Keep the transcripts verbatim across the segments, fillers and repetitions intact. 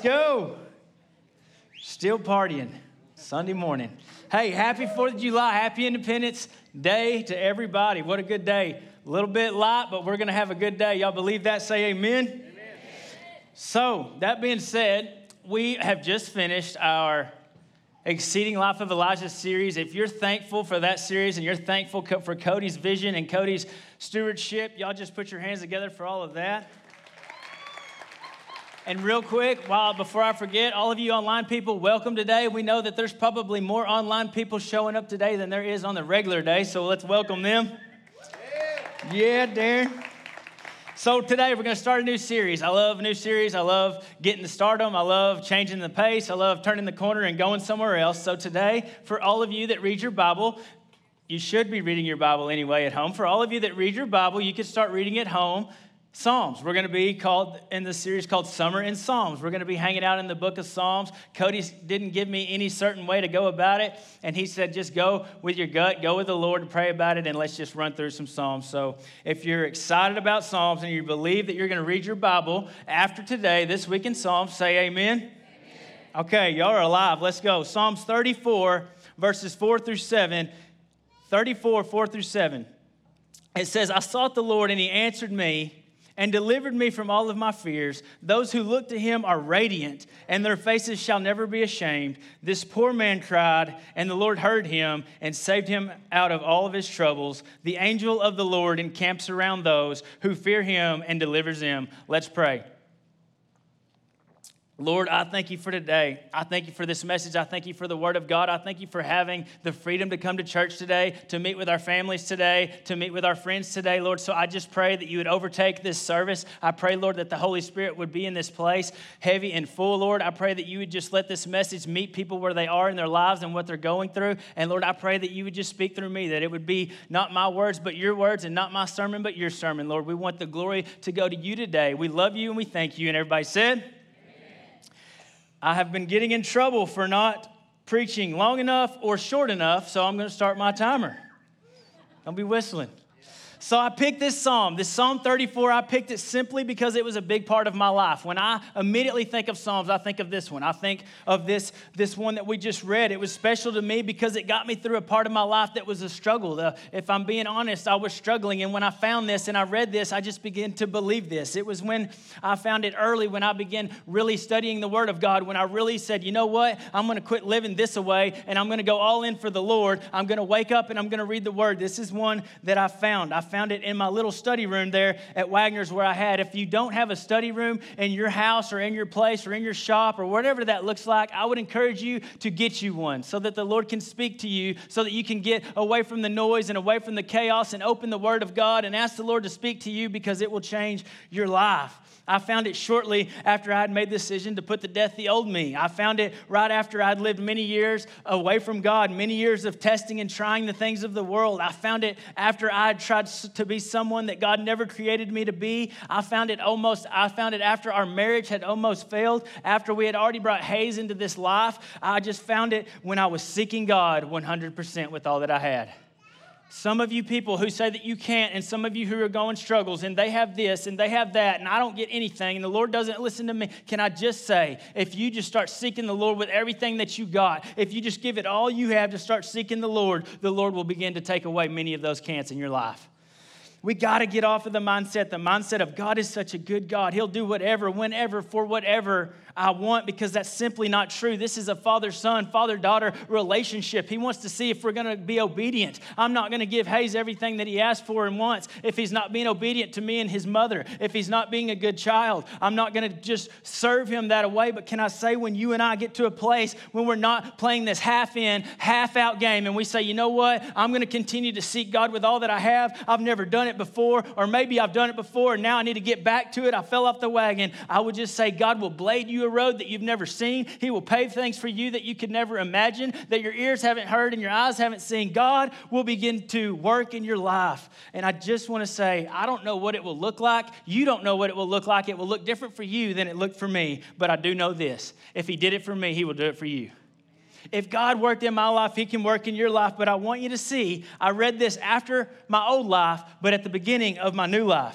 go. Still partying. Sunday morning. Hey, happy fourth of July. Happy Independence Day to everybody. What a good day. A little bit light, but we're going to have a good day. Y'all believe that? Say amen. Amen. So, that being said, we have just finished our Exceeding Life of Elijah series. If you're thankful for that series and you're thankful for Cody's vision and Cody's stewardship, y'all just put your hands together for all of that. And real quick, while before I forget, all of you online people, welcome today. We know that there's probably more online people showing up today than there is on the regular day, so let's welcome them. Yeah, Darren. So today we're going to start a new series. I love a new series. I love getting to stardom. I love changing the pace. I love turning the corner and going somewhere else. So today, for all of you that read your Bible, you should be reading your Bible anyway at home. For all of you that read your Bible, you can start reading at home. Psalms. We're going to be called in this series called Summer in Psalms. We're going to be hanging out in the book of Psalms. Cody didn't give me any certain way to go about it, and he said just go with your gut, go with the Lord and pray about it, and let's just run through some Psalms. So if you're excited about Psalms and you believe that you're going to read your Bible after today, this week in Psalms, say amen. Amen. Okay, y'all are alive. Let's go. Psalms thirty-four, verses four through seven. thirty-four, four through seven. It says, I sought the Lord, and he answered me and delivered me from all of my fears. Those who look to him are radiant, and their faces shall never be ashamed. This poor man cried, and the Lord heard him and saved him out of all of his troubles. The angel of the Lord encamps around those who fear him and delivers them. Let's pray. Lord, I thank you for today. I thank you for this message. I thank you for the word of God. I thank you for having the freedom to come to church today, to meet with our families today, to meet with our friends today, Lord. So I just pray that you would overtake this service. I pray, Lord, that the Holy Spirit would be in this place, heavy and full, Lord. I pray that you would just let this message meet people where they are in their lives and what they're going through. And Lord, I pray that you would just speak through me, that it would be not my words, but your words, and not my sermon, but your sermon, Lord. We want the glory to go to you today. We love you and we thank you. And everybody said, I have been getting in trouble for not preaching long enough or short enough, so I'm going to start my timer. Don't be whistling. So I picked this psalm, this Psalm thirty-four. I picked it simply because it was a big part of my life. When I immediately think of Psalms, I think of this one. I think of this, this one that we just read. It was special to me because it got me through a part of my life that was a struggle. The, if I'm being honest, I was struggling. And when I found this and I read this, I just began to believe this. It was when I found it early, when I began really studying the Word of God, when I really said, you know what? I'm going to quit living this away and I'm going to go all in for the Lord. I'm going to wake up and I'm going to read the Word. This is one that I found. I found it in my little study room there at Wagner's where I had. If you don't have a study room in your house or in your place or in your shop or whatever that looks like, I would encourage you to get you one so that the Lord can speak to you, so that you can get away from the noise and away from the chaos and open the Word of God and ask the Lord to speak to you, because it will change your life. I found it shortly after I had made the decision to put to death the old me. I found it right after I'd lived many years away from God, many years of testing and trying the things of the world. I found it after I had tried to be someone that God never created me to be. I found it almost, I found it after our marriage had almost failed, after we had already brought Hayes into this life. I just found it when I was seeking God one hundred percent with all that I had. Some of you people who say that you can't, and some of you who are going struggles, and they have this, and they have that, and I don't get anything, and the Lord doesn't listen to me. Can I just say, if you just start seeking the Lord with everything that you got, if you just give it all you have to start seeking the Lord, the Lord will begin to take away many of those cants in your life. We got to get off of the mindset, the mindset of God is such a good God. He'll do whatever, whenever, for whatever I want, because that's simply not true. This is a father-son, father-daughter relationship. He wants to see if we're going to be obedient. I'm not going to give Hayes everything that he asks for and wants if he's not being obedient to me and his mother, if he's not being a good child. I'm not going to just serve him that way, but can I say, when you and I get to a place when we're not playing this half-in, half-out game, and we say, you know what, I'm going to continue to seek God with all that I have. I've never done it before, or maybe I've done it before and now I need to get back to it. I fell off the wagon. I would just say, God will blade you a road that you've never seen. He will pave things for you that you could never imagine, that your ears haven't heard and your eyes haven't seen. God will begin to work in your life. And I just want to say, I don't know what it will look like. You don't know what it will look like. It will look different for you than it looked for me. But I do know this. If he did it for me, he will do it for you. If God worked in my life, he can work in your life. But I want you to see, I read this after my old life, but at the beginning of my new life.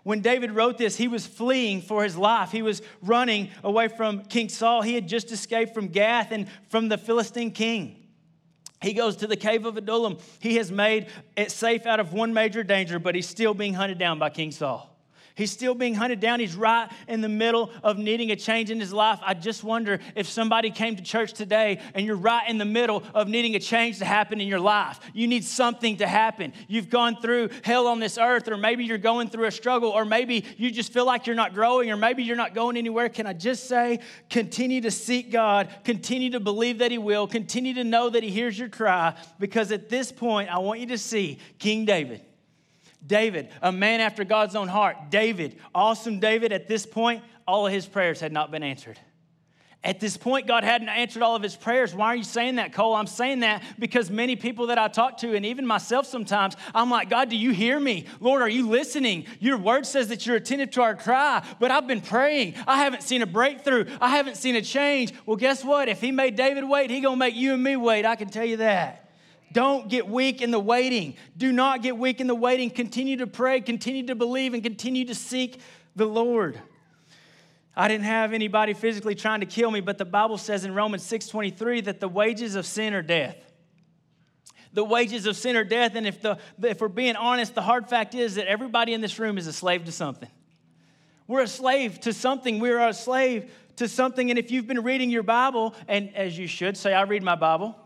When David wrote this, he was fleeing for his life. He was running away from King Saul. He had just escaped from Gath and from the Philistine king. He goes to the cave of Adullam. He has made it safe out of one major danger, but he's still being hunted down by King Saul. He's still being hunted down. He's right in the middle of needing a change in his life. I just wonder if somebody came to church today and you're right in the middle of needing a change to happen in your life. You need something to happen. You've gone through hell on this earth, or maybe you're going through a struggle, or maybe you just feel like you're not growing, or maybe you're not going anywhere. Can I just say, continue to seek God, continue to believe that He will, continue to know that He hears your cry, because at this point, I want you to see King David. David, a man after God's own heart. David, awesome David. At this point, all of his prayers had not been answered. At this point, God hadn't answered all of his prayers. Why are you saying that, Cole? I'm saying that because many people that I talk to, and even myself sometimes, I'm like, God, do you hear me? Lord, are you listening? Your word says that you're attentive to our cry, but I've been praying. I haven't seen a breakthrough. I haven't seen a change. Well, guess what? If He made David wait, He gonna make you and me wait. I can tell you that. Don't get weak in the waiting. Do not get weak in the waiting. Continue to pray, continue to believe, and continue to seek the Lord. I didn't have anybody physically trying to kill me, but the Bible says in Romans six twenty-three that the wages of sin are death. The wages of sin are death, and if, the, if we're being honest, the hard fact is that everybody in this room is a slave to something. We're a slave to something. We're a slave to something, and if you've been reading your Bible, and as you should, say, I read my Bible.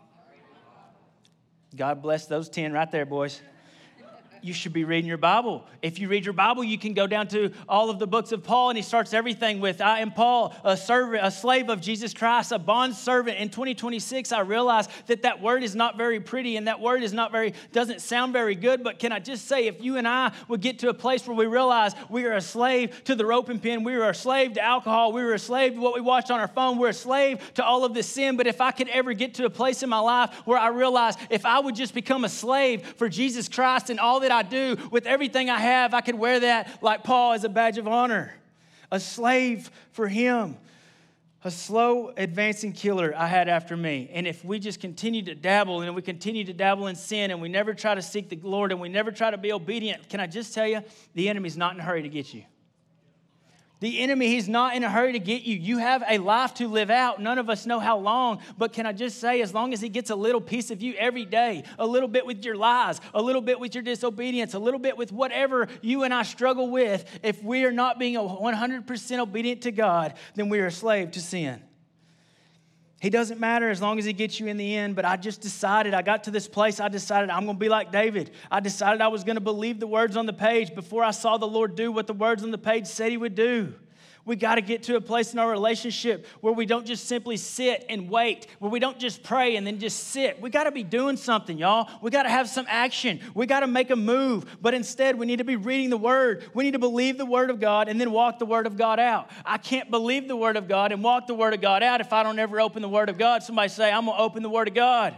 God bless those ten right there, boys. You should be reading your Bible. If you read your Bible, you can go down to all of the books of Paul, and he starts everything with, I am Paul, a servant, a slave of Jesus Christ, a bond servant. In twenty twenty-six, I realized that that word is not very pretty, and that word is not very, doesn't sound very good, but can I just say, if you and I would get to a place where we realize we are a slave to the roping pen, we are a slave to alcohol, we are a slave to what we watch on our phone, we're a slave to all of this sin, but if I could ever get to a place in my life where I realize if I would just become a slave for Jesus Christ and all that I do with everything I have, I could wear that like Paul as a badge of honor. A slave for Him. A slow advancing killer I had after me. And if we just continue to dabble and we continue to dabble in sin and we never try to seek the Lord and we never try to be obedient, can I just tell you, the enemy's not in a hurry to get you. The enemy, he's not in a hurry to get you. You have a life to live out. None of us know how long, but can I just say, as long as he gets a little piece of you every day, a little bit with your lies, a little bit with your disobedience, a little bit with whatever you and I struggle with, if we are not being one hundred percent obedient to God, then we are a slave to sin. He doesn't matter as long as he gets you in the end, but I just decided, I got to this place, I decided I'm going to be like David. I decided I was going to believe the words on the page before I saw the Lord do what the words on the page said He would do. We got to get to a place in our relationship where we don't just simply sit and wait, where we don't just pray and then just sit. We got to be doing something, y'all. We got to have some action. We got to make a move, but instead we need to be reading the Word. We need to believe the Word of God and then walk the Word of God out. I can't believe the Word of God and walk the Word of God out if I don't ever open the Word of God. Somebody say, I'm going to open the Word of God.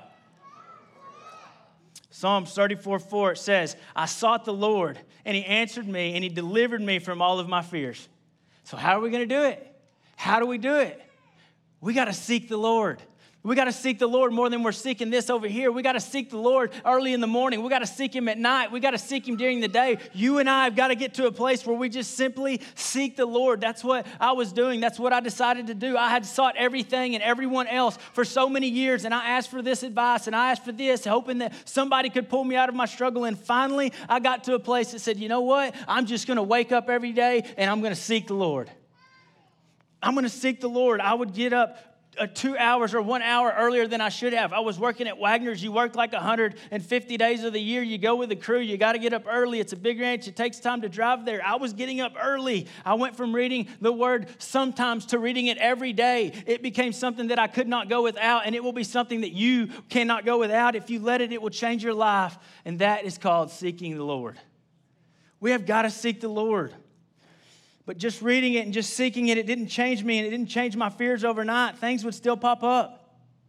Psalms thirty-four four, it says, I sought the Lord, and He answered me, and He delivered me from all of my fears. So how are we going to do it? How do we do it? We got to seek the Lord. We got to seek the Lord more than we're seeking this over here. We got to seek the Lord early in the morning. We got to seek Him at night. We got to seek Him during the day. You and I have got to get to a place where we just simply seek the Lord. That's what I was doing. That's what I decided to do. I had sought everything and everyone else for so many years, and I asked for this advice, and I asked for this, hoping that somebody could pull me out of my struggle, and finally I got to a place that said, you know what? I'm just going to wake up every day, and I'm going to seek the Lord. I'm going to seek the Lord. I would get up Uh, two hours or one hour earlier than I should have. I was working at Wagner's. You work like one hundred fifty days of the year. You go with the crew. You got to get up early. It's a big ranch. It takes time to drive there. I was getting up early. I went from reading the Word sometimes to reading it every day. It became something that I could not go without, and it will be something that you cannot go without. If you let it, it will change your life, and that is called seeking the Lord. We have got to seek the Lord. But just reading it and just seeking it, it didn't change me and it didn't change my fears overnight. Things would still pop up.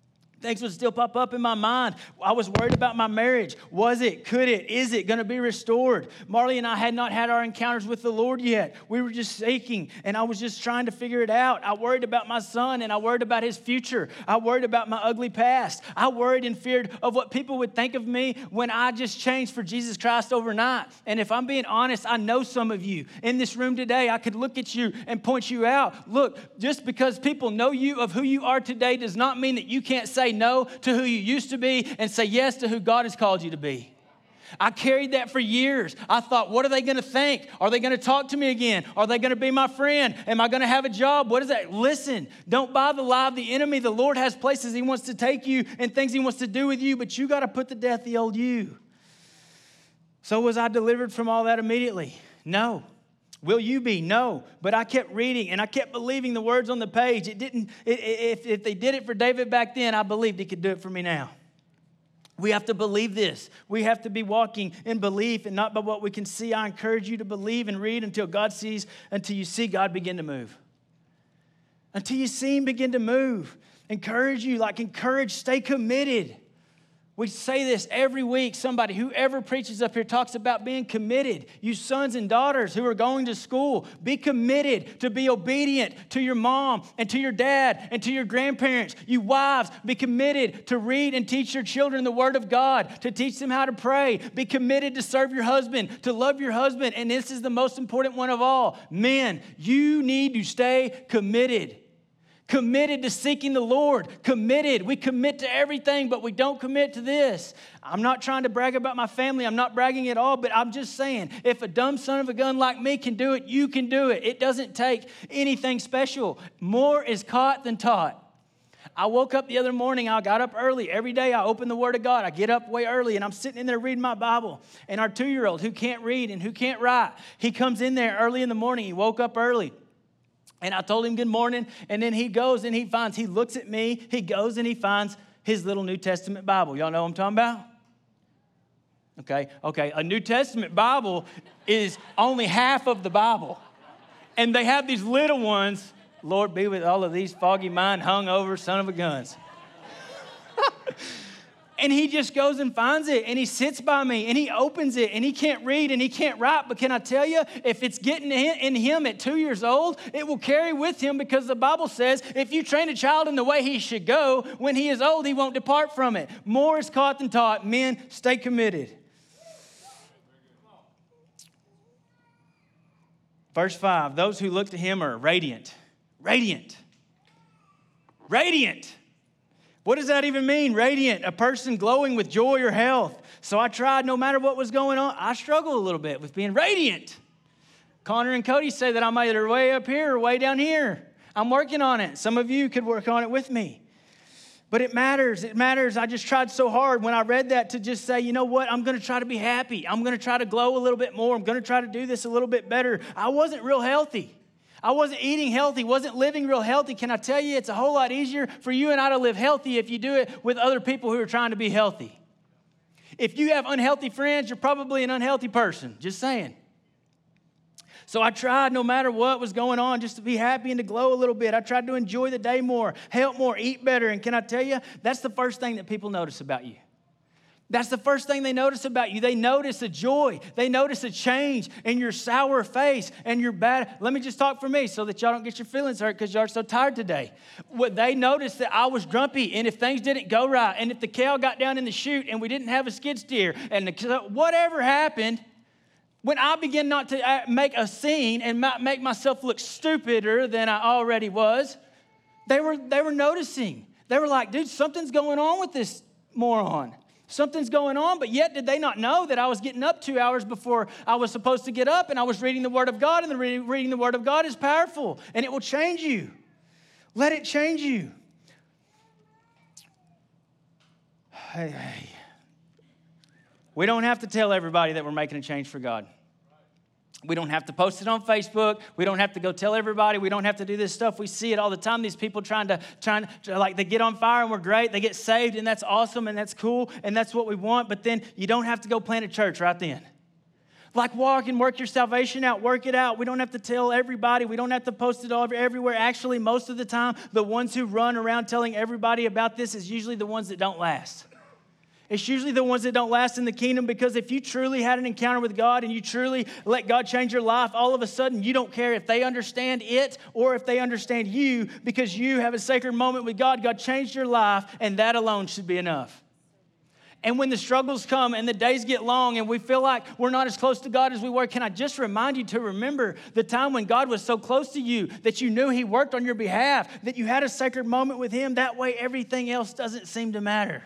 Things would still pop up in my mind. I was worried about my marriage. Was it? Could it? Is it going to be restored? Marley and I had not had our encounters with the Lord yet. We were just seeking, and I was just trying to figure it out. I worried about my son, and I worried about his future. I worried about my ugly past. I worried and feared of what people would think of me when I just changed for Jesus Christ overnight. And if I'm being honest, I know some of you in this room today. I could look at you and point you out. Look, just because people know you of who you are today does not mean that you can't say no to who you used to be and say yes to who God has called you to be. I carried that for years. I thought, what are they going to think? Are they going to talk to me again? Are they going to be my friend? Am I going to have a job? What is that? Listen, don't buy the lie of the enemy. The Lord has places He wants to take you and things He wants to do with you, but you got to put to death the old you. So was I delivered from all that immediately? No. Will you be? No. But I kept reading and I kept believing the words on the page. It didn't, it, if, if they did it for David back then, I believed He could do it for me now. We have to believe this. We have to be walking in belief and not by what we can see. I encourage you to believe and read until God sees, until you see God begin to move. Until you see Him begin to move. Encourage you, like encourage, stay committed. We say this every week. Somebody, whoever preaches up here talks about being committed. You sons and daughters who are going to school, be committed to be obedient to your mom and to your dad and to your grandparents. You wives, be committed to read and teach your children the Word of God, to teach them how to pray. Be committed to serve your husband, to love your husband. And this is the most important one of all. Men, you need to stay committed. Committed to seeking the Lord. Committed. We commit to everything, but we don't commit to this. I'm not trying to brag about my family. I'm not bragging at all, but I'm just saying, if a dumb son of a gun like me can do it, you can do it. It doesn't take anything special. More is caught than taught. I woke up the other morning. I got up early. Every day I open the Word of God. I get up way early, and I'm sitting in there reading my Bible. And our two-year-old who can't read and who can't write, he comes in there early in the morning. He woke up early. And I told him good morning, and then he goes and he finds, he looks at me, he goes and he finds his little New Testament Bible. Y'all know what I'm talking about? Okay, okay. A New Testament Bible is only half of the Bible. And they have these little ones, Lord be with all of these foggy mind, hungover son of a guns. And he just goes and finds it, and he sits by me, and he opens it, and he can't read, and he can't write. But can I tell you, if it's getting in him at two years old, it will carry with him, because the Bible says if you train a child in the way he should go, when he is old, he won't depart from it. More is caught than taught. Men, stay committed. Verse five, those who look to him are radiant. Radiant. Radiant. What does that even mean? Radiant, a person glowing with joy or health. So I tried, no matter what was going on, I struggled a little bit with being radiant. Connor and Cody say that I'm either way up here or way down here. I'm working on it. Some of you could work on it with me. But it matters. It matters. I just tried so hard when I read that to just say, you know what? I'm going to try to be happy. I'm going to try to glow a little bit more. I'm going to try to do this a little bit better. I wasn't real healthy. I wasn't eating healthy, wasn't living real healthy. Can I tell you, it's a whole lot easier for you and I to live healthy if you do it with other people who are trying to be healthy. If you have unhealthy friends, you're probably an unhealthy person. Just saying. So I tried, no matter what was going on, just to be happy and to glow a little bit. I tried to enjoy the day more, help more, eat better. And can I tell you, that's the first thing that people notice about you. That's the first thing they notice about you. They notice a joy. They notice a change in your sour face and your bad. Let me just talk for me so that y'all don't get your feelings hurt because y'all are so tired today. What they noticed that I was grumpy, and if things didn't go right, and if the cow got down in the chute and we didn't have a skid steer, and the, whatever happened, when I began not to make a scene and make myself look stupider than I already was, they were they were noticing. They were like, dude, something's going on with this moron. Something's going on, but yet did they not know that I was getting up two hours before I was supposed to get up, and I was reading the Word of God, and the re- reading the Word of God is powerful, and it will change you. Let it change you. Hey, hey. We don't have to tell everybody that we're making a change for God. We don't have to post it on Facebook. We don't have to go tell everybody. We don't have to do this stuff. We see it all the time. These people trying to, trying to, like, they get on fire and we're great. They get saved and that's awesome and that's cool and that's what we want. But then you don't have to go plant a church right then. Like walk and work your salvation out, work it out. We don't have to tell everybody. We don't have to post it all over everywhere. Actually, most of the time, the ones who run around telling everybody about this is usually the ones that don't last. It's usually the ones that don't last in the kingdom, because if you truly had an encounter with God and you truly let God change your life, all of a sudden you don't care if they understand it or if they understand you, because you have a sacred moment with God. God changed your life, and that alone should be enough. And when the struggles come and the days get long and we feel like we're not as close to God as we were, can I just remind you to remember the time when God was so close to you that you knew He worked on your behalf, that you had a sacred moment with Him. That way everything else doesn't seem to matter.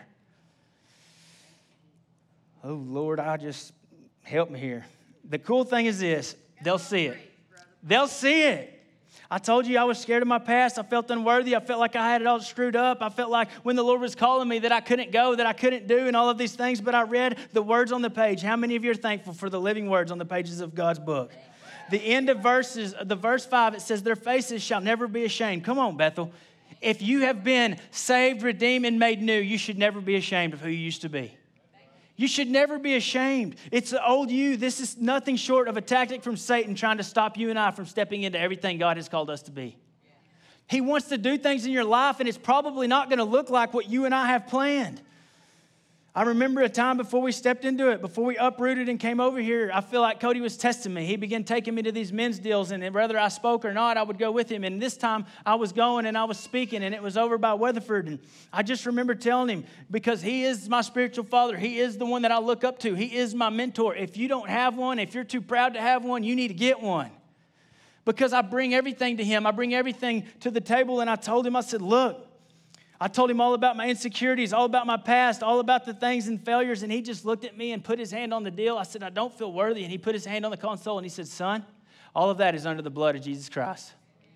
Oh, Lord, I just, help me here. The cool thing is this, they'll see it. They'll see it. I told you I was scared of my past. I felt unworthy. I felt like I had it all screwed up. I felt like when the Lord was calling me that I couldn't go, that I couldn't do, and all of these things. But I read the words on the page. How many of you are thankful for the living words on the pages of God's book? The end of verses, the verse five, it says, their faces shall never be ashamed. Come on, Bethel. If you have been saved, redeemed, and made new, you should never be ashamed of who you used to be. You should never be ashamed. It's the old you. This is nothing short of a tactic from Satan trying to stop you and I from stepping into everything God has called us to be. He wants to do things in your life, and it's probably not going to look like what you and I have planned. I remember a time before we stepped into it, before we uprooted and came over here, I feel like Cody was testing me. He began taking me to these men's deals, and whether I spoke or not, I would go with him. And this time I was going and I was speaking, and it was over by Weatherford. And I just remember telling him, because he is my spiritual father, he is the one that I look up to. He is my mentor. If you don't have one, if you're too proud to have one, you need to get one. Because I bring everything to him. I bring everything to the table. And I told him, I said, look, I told him all about my insecurities, all about my past, all about the things and failures. And he just looked at me and put his hand on the deal. I said, I don't feel worthy. And he put his hand on the console and he said, son, all of that is under the blood of Jesus Christ.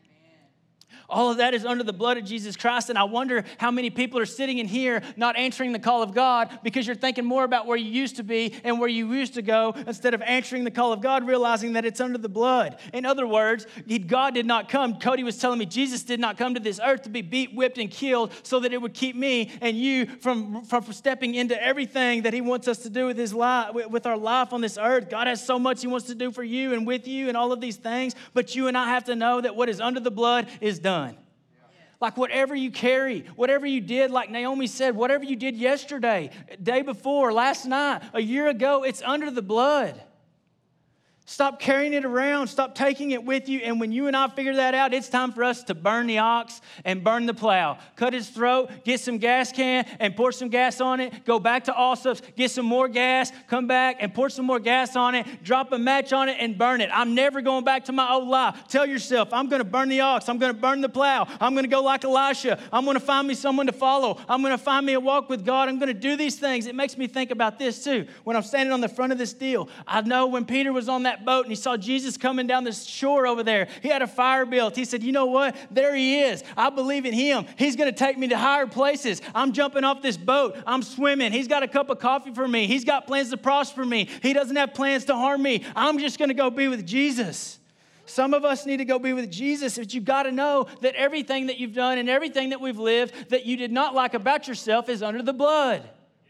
All of that is under the blood of Jesus Christ. And I wonder how many people are sitting in here not answering the call of God because you're thinking more about where you used to be and where you used to go instead of answering the call of God, realizing that it's under the blood. In other words, God did not come. Cody was telling me Jesus did not come to this earth to be beat, whipped, and killed so that it would keep me and you from, from stepping into everything that He wants us to do with His life, with our life on this earth. God has so much He wants to do for you and with you and all of these things, but you and I have to know that what is under the blood is done. Like whatever you carry, whatever you did, like Naomi said, whatever you did yesterday, day before, last night, a year ago, it's under the blood. Stop carrying it around. Stop taking it with you. And when you and I figure that out, it's time for us to burn the ox and burn the plow. Cut his throat, get some gas can and pour some gas on it. Go back to Allsup's, get some more gas, come back and pour some more gas on it. Drop a match on it and burn it. I'm never going back to my old life. Tell yourself, I'm going to burn the ox. I'm going to burn the plow. I'm going to go like Elisha. I'm going to find me someone to follow. I'm going to find me a walk with God. I'm going to do these things. It makes me think about this too. When I'm standing on the front of this deal, I know when Peter was on that boat and he saw Jesus coming down the shore over there, he had a fire built. He said, you know what? There He is. I believe in Him. He's going to take me to higher places. I'm jumping off this boat. I'm swimming. He's got a cup of coffee for me. He's got plans to prosper me. He doesn't have plans to harm me. I'm just going to go be with Jesus. Some of us need to go be with Jesus, but you've got to know that everything that you've done and everything that we've lived that you did not like about yourself is under the blood.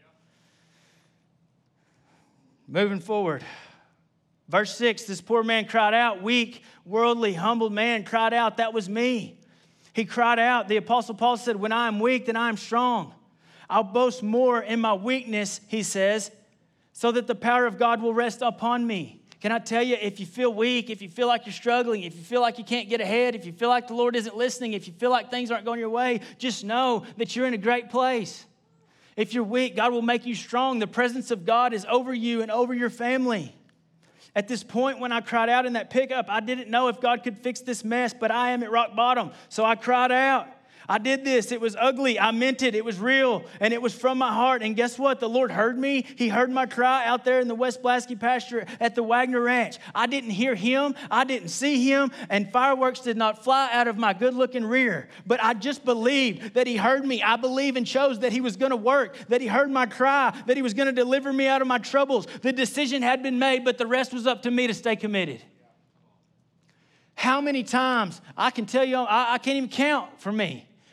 Moving forward. Verse six, this poor man cried out, weak, worldly, humbled man cried out, that was me. He cried out. The Apostle Paul said, when I am weak, then I am strong. I'll boast more in my weakness, he says, so that the power of God will rest upon me. Can I tell you, if you feel weak, if you feel like you're struggling, if you feel like you can't get ahead, if you feel like the Lord isn't listening, if you feel like things aren't going your way, just know that you're in a great place. If you're weak, God will make you strong. The presence of God is over you and over your family. At this point, when I cried out in that pickup, I didn't know if God could fix this mess, but I am at rock bottom. So I cried out. I did this. It was ugly. I meant it. It was real. And it was from my heart. And guess what? The Lord heard me. He heard my cry out there in the West Blasky pasture at the Wagner Ranch. I didn't hear Him. I didn't see Him. And fireworks did not fly out of my good-looking rear. But I just believed that He heard me. I believe and chose that He was going to work, that He heard my cry, that He was going to deliver me out of my troubles. The decision had been made, but the rest was up to me to stay committed. How many times, I can tell you, I, I can't even count for me.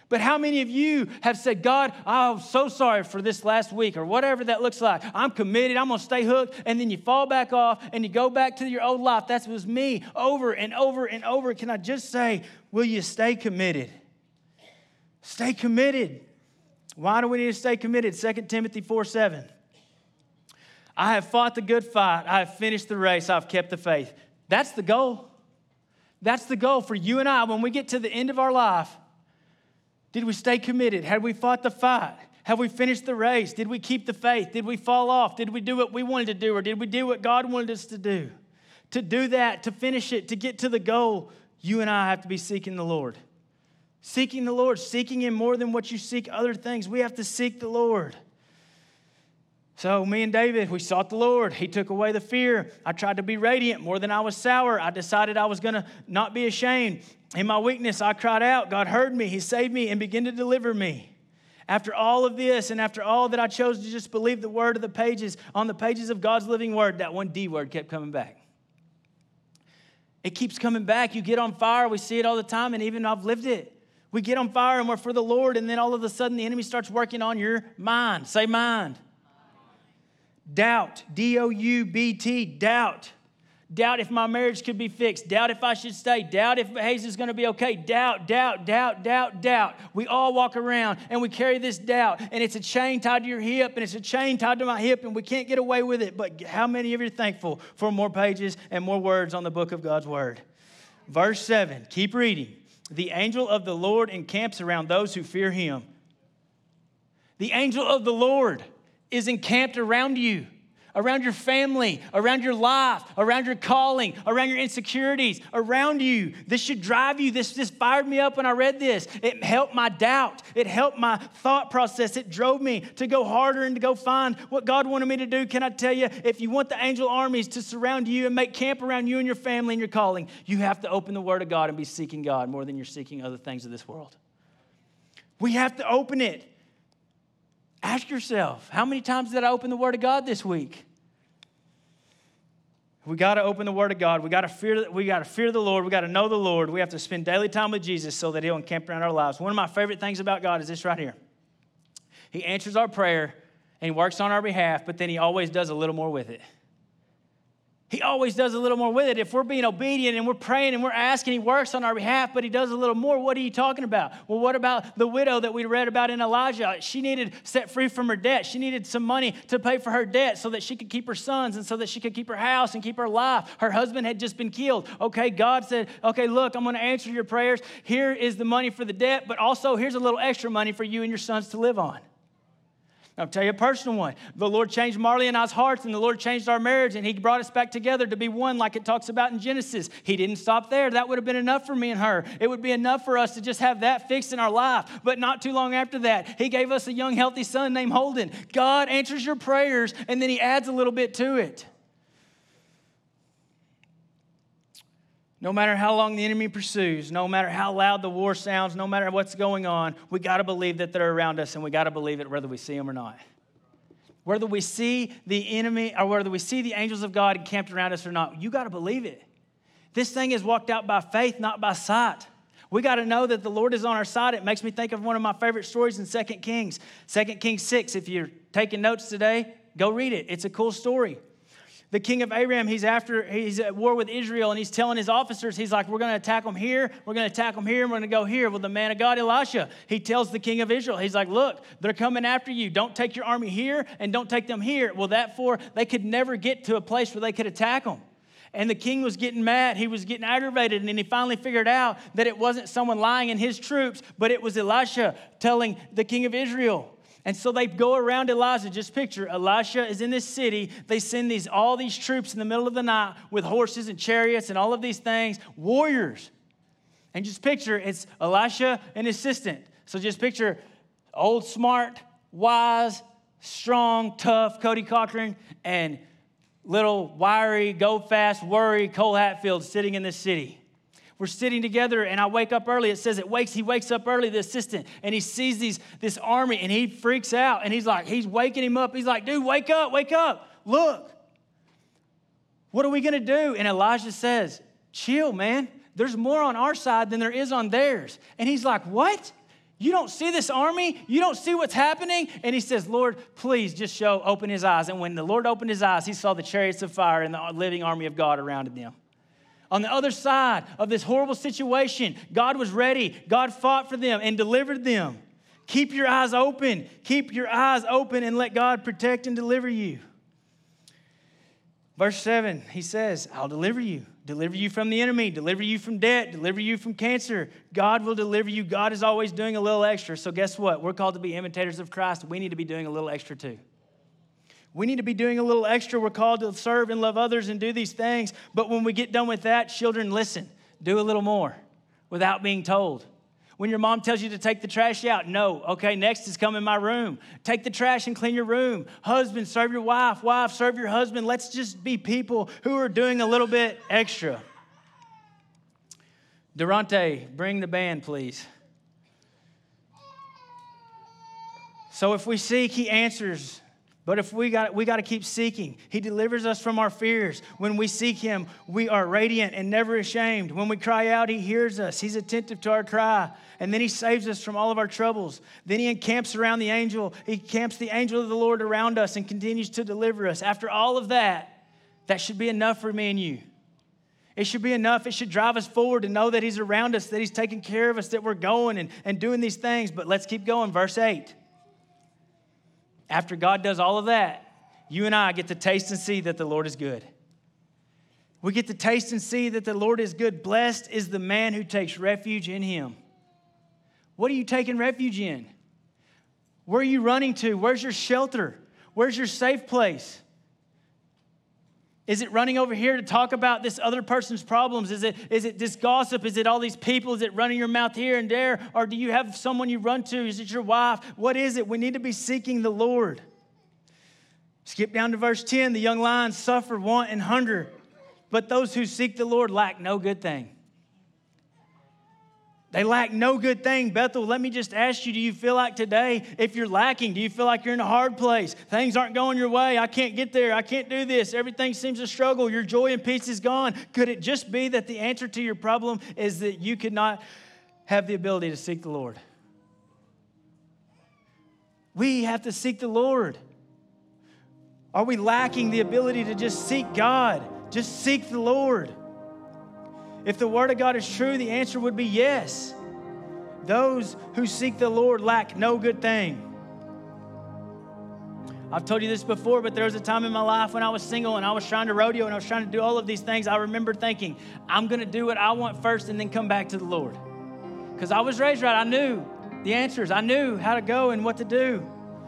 But how many of you have said, God, I'm so sorry for this last week or whatever that looks like. I'm committed. I'm going to stay hooked. And then you fall back off and you go back to your old life. That was me over and over and over. Can I just say, will you stay committed? Stay committed. Why do we need to stay committed? Second Timothy four seven. I have fought the good fight. I have finished the race. I've kept the faith. That's the goal. That's the goal for you and I. When we get to the end of our life, did we stay committed? Had we fought the fight? Have we finished the race? Did we keep the faith? Did we fall off? Did we do what we wanted to do? Or did we do what God wanted us to do? To do that, to finish it, to get to the goal, you and I have to be seeking the Lord. Seeking the Lord, seeking Him more than what you seek other things. We have to seek the Lord. So me and David, we sought the Lord. He took away the fear. I tried to be radiant more than I was sour. I decided I was going to not be ashamed. In my weakness, I cried out. God heard me. He saved me and began to deliver me. After all of this and after all that I chose to just believe the word of the pages, on the pages of God's living word, that one D word kept coming back. It keeps coming back. You get on fire. We see it all the time, and even I've lived it. We get on fire and we're for the Lord, and then all of a sudden the enemy starts working on your mind. Say mind. Doubt. D O U B T. Doubt. Doubt if my marriage could be fixed. Doubt if I should stay. Doubt if Hayes is going to be okay. Doubt, doubt, doubt, doubt, doubt. We all walk around and we carry this doubt. And it's a chain tied to your hip and it's a chain tied to my hip and we can't get away with it. But how many of you are thankful for more pages and more words on the book of God's word? Verse seven, keep reading. The angel of the Lord encamps around those who fear Him. The angel of the Lord is encamped around you. Around your family, around your life, around your calling, around your insecurities, around you. This should drive you. This just fired me up when I read this. It helped my doubt. It helped my thought process. It drove me to go harder and to go find what God wanted me to do. Can I tell you, if you want the angel armies to surround you and make camp around you and your family and your calling, you have to open the Word of God and be seeking God more than you're seeking other things of this world. We have to open it. Ask yourself, how many times did I open the Word of God this week? We got to open the Word of God. We got to fear. We got to fear the Lord. We got to know the Lord. We have to spend daily time with Jesus so that He'll encamp around our lives. One of my favorite things about God is this right here. He answers our prayer and He works on our behalf, but then He always does a little more with it. He always does a little more with it. If we're being obedient and we're praying and we're asking, He works on our behalf, but He does a little more. What are you talking about? Well, what about the widow that we read about in Elijah? She needed set free from her debt. She needed some money to pay for her debt so that she could keep her sons and so that she could keep her house and keep her life. Her husband had just been killed. Okay, God said, okay, look, I'm going to answer your prayers. Here is the money for the debt, but also here's a little extra money for you and your sons to live on. I'll tell you a personal one. The Lord changed Marley and I's hearts, and the Lord changed our marriage, and He brought us back together to be one like it talks about in Genesis. He didn't stop there. That would have been enough for me and her. It would be enough for us to just have that fixed in our life. But not too long after that, He gave us a young, healthy son named Holden. God answers your prayers, and then He adds a little bit to it. No matter how long the enemy pursues, no matter how loud the war sounds, no matter what's going on, we got to believe that they're around us, and we got to believe it whether we see them or not. Whether we see the enemy or whether we see the angels of God encamped around us or not, you got to believe it. This thing is walked out by faith, not by sight. We got to know that the Lord is on our side. It makes me think of one of my favorite stories in Second Kings. Second Kings six, if you're taking notes today, go read it. It's a cool story. The king of Aram, he's after, he's at war with Israel, and he's telling his officers, he's like, we're going to attack them here, we're going to attack them here, and we're going to go here. Well, the man of God, Elisha, he tells the king of Israel, he's like, look, they're coming after you. Don't take your army here, and don't take them here. Well, therefore, they could never get to a place where they could attack them. And the king was getting mad. He was getting aggravated, and then he finally figured out that it wasn't someone lying in his troops, but it was Elisha telling the king of Israel. And so they go around Elijah. Just picture, Elisha is in this city. They send these all these troops in the middle of the night with horses and chariots and all of these things, warriors. And just picture, it's Elisha and his assistant. So just picture old, smart, wise, strong, tough Cody Cochran and little, wiry, go fast, worry Cole Hatfield sitting in this city. We're sitting together, and I wake up early. It says it wakes. He wakes up early, the assistant, and he sees these this army, and he freaks out. And he's like, he's waking him up. He's like, dude, wake up, wake up. Look, what are we going to do? And Elijah says, chill, man. There's more on our side than there is on theirs. And he's like, what? You don't see this army? You don't see what's happening? And he says, Lord, please just show, open his eyes. And when the Lord opened his eyes, he saw the chariots of fire and the living army of God around them. On the other side of this horrible situation, God was ready. God fought for them and delivered them. Keep your eyes open. Keep your eyes open and let God protect and deliver you. Verse seven, he says, I'll deliver you. Deliver you from the enemy. Deliver you from debt. Deliver you from cancer. God will deliver you. God is always doing a little extra. So guess what? We're called to be imitators of Christ. We need to be doing a little extra too. We need to be doing a little extra. We're called to serve and love others and do these things. But when we get done with that, children, listen, do a little more without being told. When your mom tells you to take the trash out, no. Okay, next is come in my room. Take the trash and clean your room. Husband, serve your wife. Wife, serve your husband. Let's just be people who are doing a little bit extra. Durante, bring the band, please. So if we seek, he answers. But if we got we got to keep seeking. He delivers us from our fears. When we seek him, we are radiant and never ashamed. When we cry out, he hears us. He's attentive to our cry. And then he saves us from all of our troubles. Then he encamps around the angel. He camps the angel of the Lord around us and continues to deliver us. After all of that, that should be enough for me and you. It should be enough. It should drive us forward to know that he's around us, that he's taking care of us, that we're going and, and doing these things. But let's keep going. Verse eight. After God does all of that, you and I get to taste and see that the Lord is good. We get to taste and see that the Lord is good. Blessed is the man who takes refuge in him. What are you taking refuge in? Where are you running to? Where's your shelter? Where's your safe place? Is it running over here to talk about this other person's problems? Is it, is it this gossip? Is it all these people? Is it running your mouth here and there? Or do you have someone you run to? Is it your wife? What is it? We need to be seeking the Lord. Skip down to verse ten. The young lions suffer want and hunger, but those who seek the Lord lack no good thing. They lack no good thing. Bethel, let me just ask you, do you feel like today, if you're lacking, do you feel like you're in a hard place? Things aren't going your way. I can't get there. I can't do this. Everything seems a struggle. Your joy and peace is gone. Could it just be that the answer to your problem is that you could not have the ability to seek the Lord? We have to seek the Lord. Are we lacking the ability to just seek God? Just seek the Lord. If the word of God is true, the answer would be yes. Those who seek the Lord lack no good thing. I've told you this before, but there was a time in my life when I was single and I was trying to rodeo and I was trying to do all of these things. I remember thinking, I'm going to do what I want first and then come back to the Lord. Because I was raised right. I knew the answers. I knew how to go and what to do.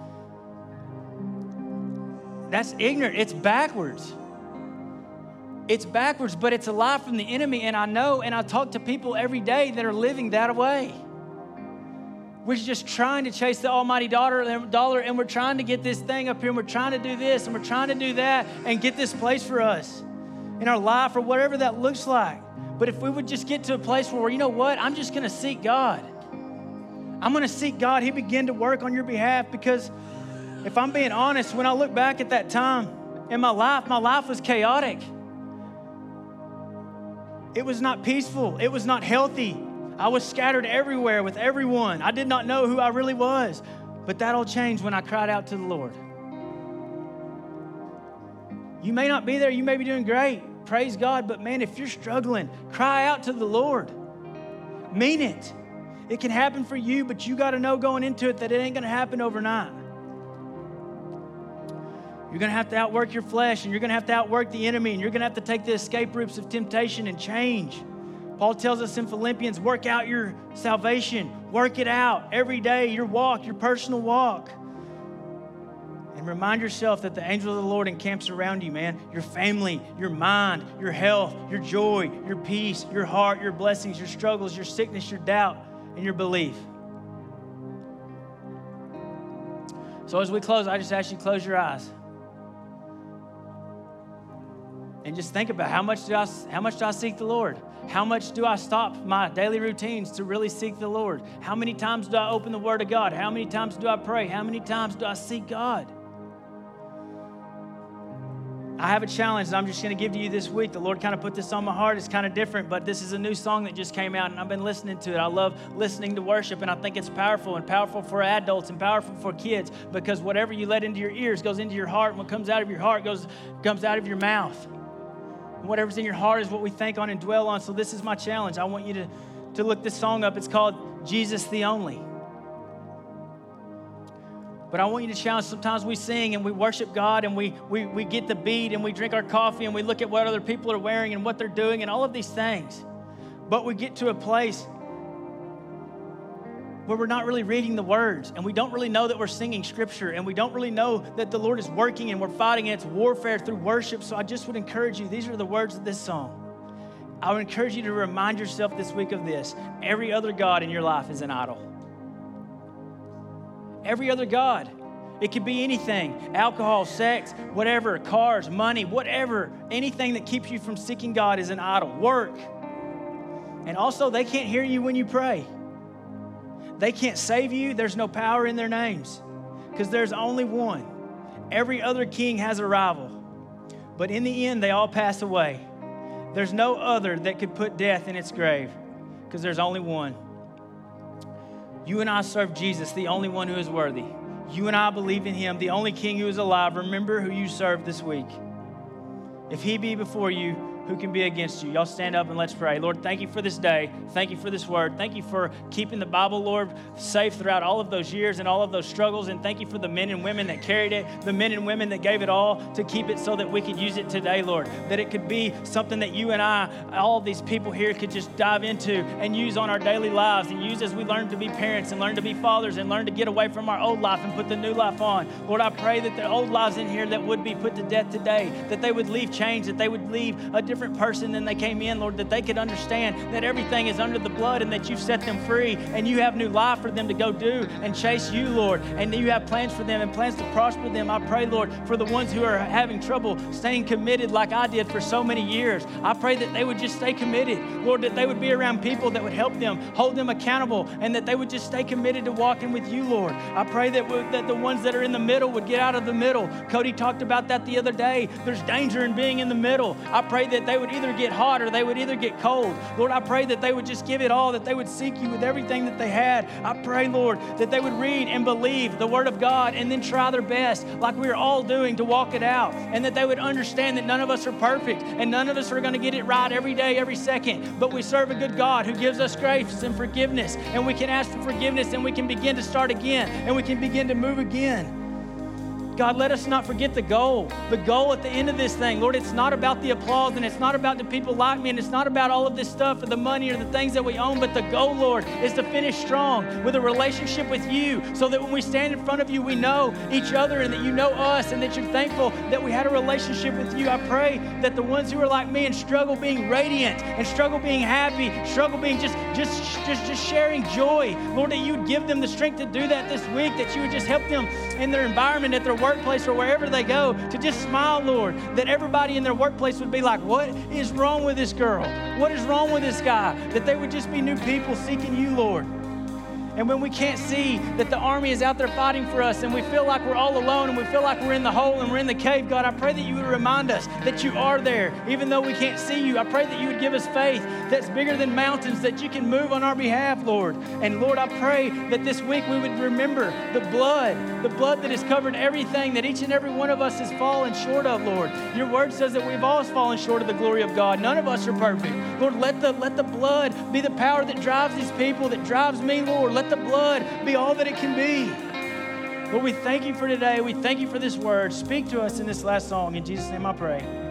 That's ignorant. It's backwards. It's backwards, but it's a lie from the enemy, and I know, and I talk to people every day that are living that way. We're just trying to chase the almighty dollar, and we're trying to get this thing up here, and we're trying to do this, and we're trying to do that, and get this place for us in our life or whatever that looks like. But if we would just get to a place where, you know what, I'm just going to seek God. I'm going to seek God. He began to work on your behalf, because if I'm being honest, when I look back at that time in my life, my life was chaotic. It was not peaceful. It was not healthy. I was scattered everywhere with everyone. I did not know who I really was. But that all changed when I cried out to the Lord. You may not be there. You may be doing great. Praise God. But man, if you're struggling, cry out to the Lord. Mean it. It can happen for you, but you got to know going into it that it ain't going to happen overnight. You're going to have to outwork your flesh, and you're going to have to outwork the enemy, and you're going to have to take the escape routes of temptation and change. Paul tells us in Philippians, work out your salvation. Work it out every day, your walk, your personal walk. And remind yourself that the angel of the Lord encamps around you, man. Your family, your mind, your health, your joy, your peace, your heart, your blessings, your struggles, your sickness, your doubt, and your belief. So as we close, I just ask you to close your eyes. And just think about how much do I how much do I seek the Lord? How much do I stop my daily routines to really seek the Lord? How many times do I open the Word of God? How many times do I pray? How many times do I seek God? I have a challenge that I'm just going to give to you this week. The Lord kind of put this on my heart. It's kind of different, but this is a new song that just came out, and I've been listening to it. I love listening to worship, and I think it's powerful, and powerful for adults and powerful for kids, because whatever you let into your ears goes into your heart, and what comes out of your heart goes comes out of your mouth. And whatever's in your heart is what we think on and dwell on. So this is my challenge. I want you to, to look this song up. It's called Jesus the Only. But I want you to challenge, sometimes we sing and we worship God and we, we, we get the beat and we drink our coffee and we look at what other people are wearing and what they're doing and all of these things. But we get to a place where we're not really reading the words and we don't really know that we're singing scripture and we don't really know that the Lord is working and we're fighting against warfare through worship. So I just would encourage you, these are the words of this song. I would encourage you to remind yourself this week of this. Every other God in your life is an idol. Every other God. It could be anything, alcohol, sex, whatever, cars, money, whatever. Anything that keeps you from seeking God is an idol. Work. And also, they can't hear you when you pray. They can't save you. There's no power in their names because there's only one. Every other king has a rival. But in the end, they all pass away. There's no other that could put death in its grave because there's only one. You and I serve Jesus, the only one who is worthy. You and I believe in him, the only king who is alive. Remember who you serve this week. If he be before you, who can be against you? Y'all stand up and let's pray. Lord, thank you for this day. Thank you for this word. Thank you for keeping the Bible, Lord, safe throughout all of those years and all of those struggles. And thank you for the men and women that carried it, the men and women that gave it all to keep it so that we could use it today, Lord. That it could be something that you and I, all of these people here, could just dive into and use on our daily lives and use as we learn to be parents and learn to be fathers and learn to get away from our old life and put the new life on. Lord, I pray that the old lives in here that would be put to death today, that they would leave changed, that they would leave a different person than they came in, Lord, that they could understand that everything is under the blood and that you've set them free and you have new life for them to go do and chase you, Lord, and you have plans for them and plans to prosper them. I pray, Lord, for the ones who are having trouble staying committed like I did for so many years. I pray that they would just stay committed, Lord, that they would be around people that would help them, hold them accountable, and that they would just stay committed to walking with you, Lord. I pray that, that the ones that are in the middle would get out of the middle. Cody talked about that the other day. There's danger in being in the middle. I pray that they would either get hot or they would either get cold. Lord, I pray that they would just give it all, that they would seek you with everything that they had. I pray, Lord, that they would read and believe the word of God and then try their best like we're all doing to walk it out, and that they would understand that none of us are perfect and none of us are going to get it right every day, every second, but we serve a good God who gives us grace and forgiveness, and we can ask for forgiveness and we can begin to start again and we can begin to move again. God, let us not forget the goal. The goal at the end of this thing, Lord, it's not about the applause and it's not about the people like me and it's not about all of this stuff or the money or the things that we own, but the goal, Lord, is to finish strong with a relationship with you so that when we stand in front of you, we know each other and that you know us and that you're thankful that we had a relationship with you. I pray that the ones who are like me and struggle being radiant and struggle being happy, struggle being just, just, just, just sharing joy, Lord, that you would give them the strength to do that this week, that you would just help them in their environment, at their workplace or wherever they go, to just smile, Lord, that everybody in their workplace would be like, what is wrong with this girl? What is wrong with this guy? That they would just be new people seeking you, Lord. And when we can't see that the army is out there fighting for us and we feel like we're all alone and we feel like we're in the hole and we're in the cave, God, I pray that you would remind us that you are there, even though we can't see you. I pray that you would give us faith that's bigger than mountains, that you can move on our behalf, Lord. And Lord, I pray that this week we would remember the blood, the blood that has covered everything that each and every one of us has fallen short of, Lord. Your word says that we've all fallen short of the glory of God. None of us are perfect. Lord, let the, let the blood be the power that drives these people, that drives me, Lord. Let the blood be all that it can be. Lord, we thank you for today. We thank you for this word. Speak to us in this last song. In Jesus' name I pray.